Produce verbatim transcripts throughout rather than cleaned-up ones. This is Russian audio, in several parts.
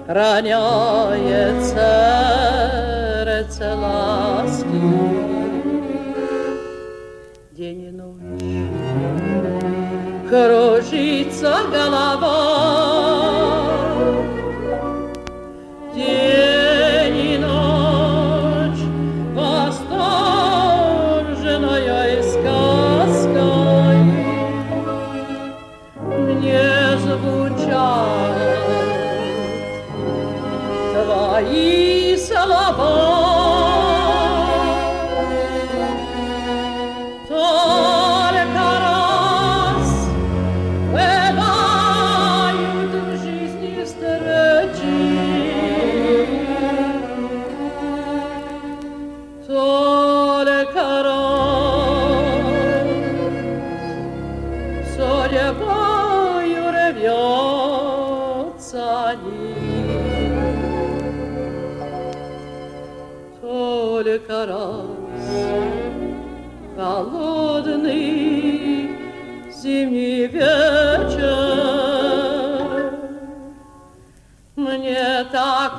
роняет сердце ласки. День и ночь кружится голова, день и ночь восторженная сказкой мне звучат твои слова. Только раз бывают в жизни встречи, только раз судьбою рвется нить, только раз холодный зимний вечер мне так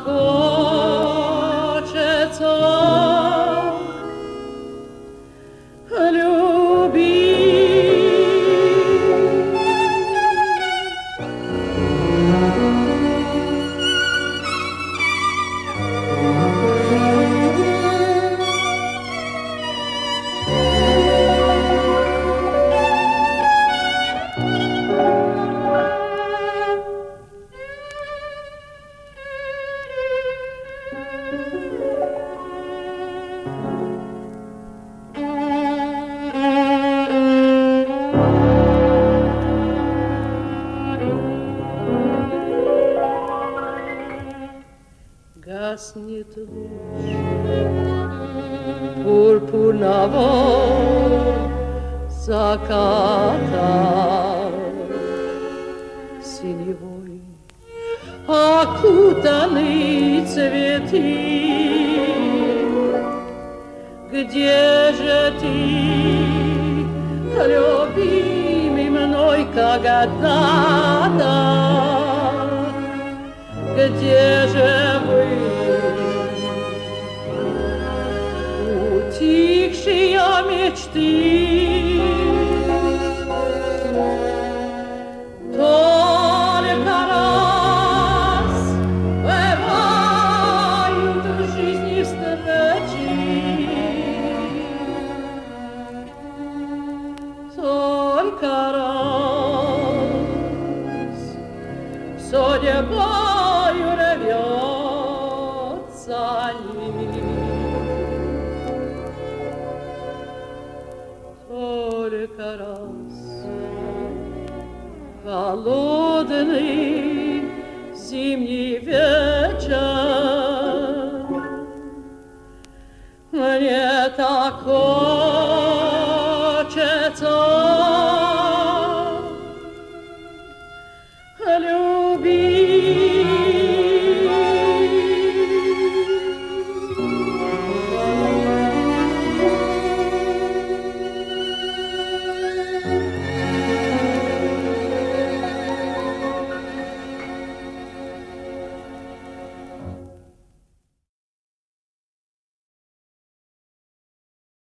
хочется любить. Гаснет луч пурпурного заката, синевой окутанный цветы. Где же ты, любимый мной когда-то? Где же вы, утихшие мечты? Только раз бывают в жизни встречи, только раз судьба рвется нить, только раз холодный зимний вечер мне такой